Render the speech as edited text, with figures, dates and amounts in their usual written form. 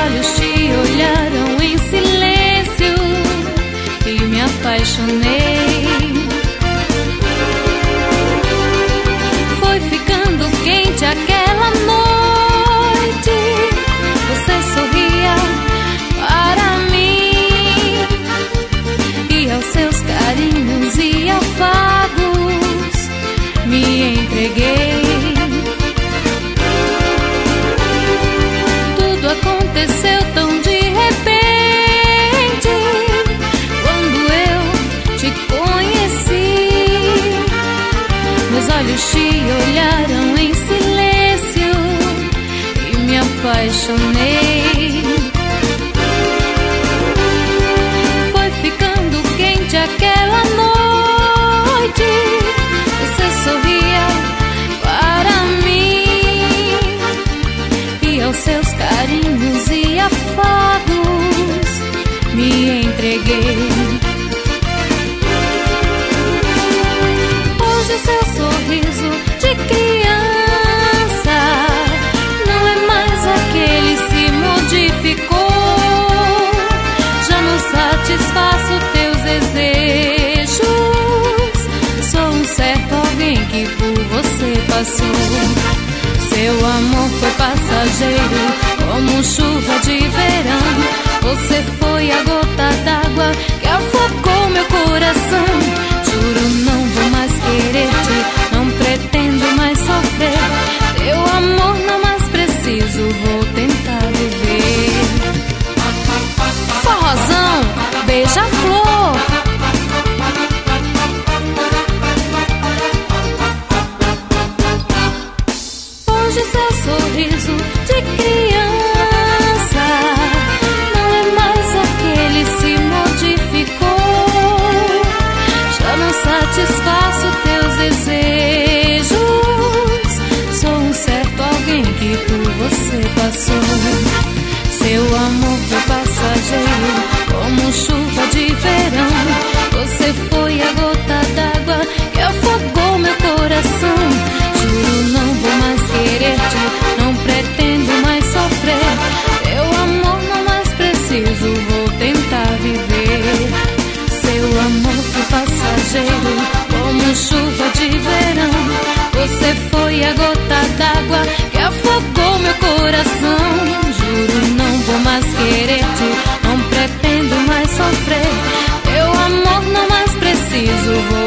olhos te olharam em silêncio e me apaixonei. Foi ficando quente aquela noite, você sorria para mim e aos seus carinhos e afagos me entreguei. Tudo aconteceu tão de repente quando eu te conheci. Meus olhos te olharam em silêncio e me apaixonei. Foi ficando quente aquela noite, você sorria para mim e aos seus carinhos e afagos me entreguei. Hoje seu sorriso de criança não é mais aquele, se modificou. Já não satisfaço teus desejos, sou um certo alguém que por você passou. Seu amor foi passageiro, como chuva de verão. Você foi a gota d'água que afogou meu coração. Juro, não vou mais querer-te, não pretendo mais sofrer. Teu amor não mais preciso, vou tentar viver. Forrozão, beija-flor. Hoje seu sorriso de criança não é mais aquele, se modificou. Já não satisfaço teus desejos, sou um certo alguém que por você passou. Seu amor foi passageiro, como chuva de verão. Você foi a gota d'água que afogou meu coração. Juro, não vou mais querer-te, não pretendo mais sofrer. Teu amor não mais preciso, vou tentar viver. Seu amor foi passageiro, como chuva de verão. Você foi a gota d'água que afogou meu coração. Juro, não vou mais querer-te, não pretendo mais sofrer. Teu amor não mais preciso, vou